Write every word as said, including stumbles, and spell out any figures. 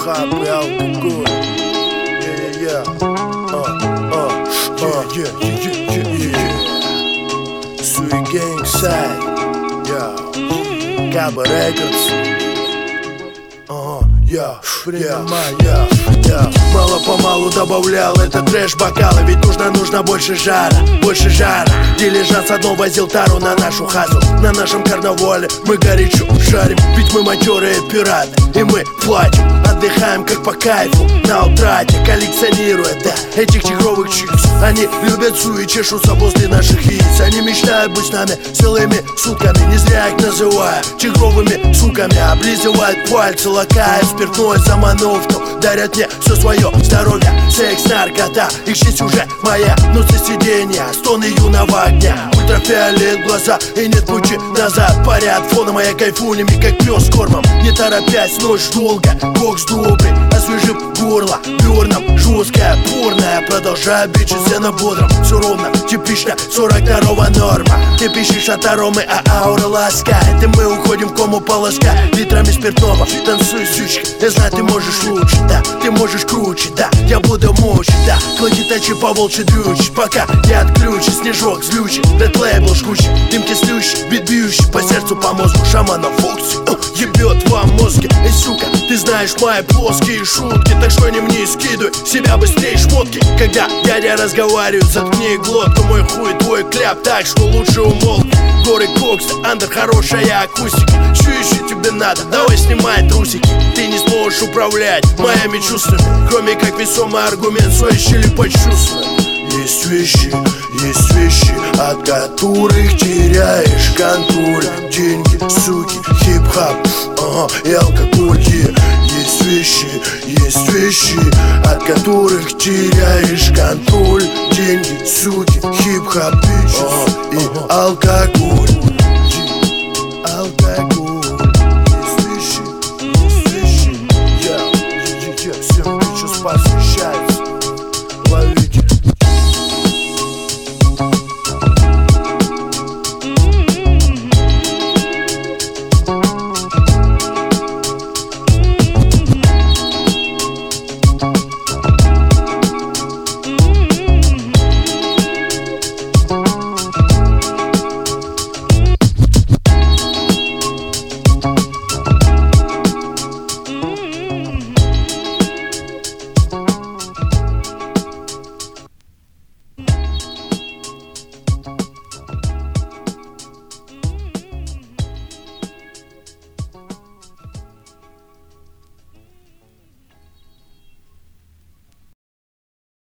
хип-хап и алкоголь. Yeah, yeah, uh, uh, uh, yeah, yeah, yeah, yeah, yeah. Sui Gang Side, yeah, Gabba Records. Uh, yeah, принимай, yeah, yeah. Мало-помалу добавлял этот трэш бокала, ведь нужно, нужно больше жара, больше жара. Дилижанс одно возил тару на нашу хазу. На нашем карнавале мы горячо жарим, ведь мы матерые пираты, и мы платим. Отдыхаем как по кайфу, на утрате, коллекционируя, да, этих тигровых чипс. Они любят су и чешутся возле наших яиц. Они мечтают быть с нами целыми сутками. Не зря их называю тигровыми суками. Облизывают пальцы, лакая спиртное заманув. Дарят мне все свое здоровье, секс, наркота. Их честь уже моя, но за сиденья стоны юного огня. Ультрафиолет глаза и нет пути назад. Парят фоном, а я кайфунями, как пес с кормом. Не торопясь, ночь долго, бокс добрый, освежив горло дерном. Жесткая, порная, продолжаю бить на бодром. Все ровно, типично, сорок второго норма. Ты пишешь от аромы, а аура ласкает. И мы уходим в кому полоска литрами спиртного. Танцуй, сучка, я знаю, ты можешь лучше, да. Ты можешь круче, да, я буду мучить, да. Клади тачи по волчьи дрючить, пока не отключи. Снежок злючий, рэд лейбл жгучий, дымки слющий, бит бьющий по сердцу, по мозгу шамана Фокси ебет вам мозги. Эй, сука, ты знаешь мои плоские шутки, так что не мне скидывай себя быстрее шмотки. Когда дядя разговаривает, заткни глотку. Мой хуй твой кляп, так что лучше умолкни. Горы кокс, андер, хорошая акустика. Что еще тебе надо? Давай снимай трусики. Ты не сможешь управлять моими чувствами, кроме как весомый аргумент своей щели почувствовать. Есть вещи, есть вещи, от которых теряешь контроль. Деньги, суки, хип-хап, ага, и алкоголь. Есть вещи, есть вещи, от которых теряешь контроль. Деньги, суки, хип-хап, ага, и алкоголь.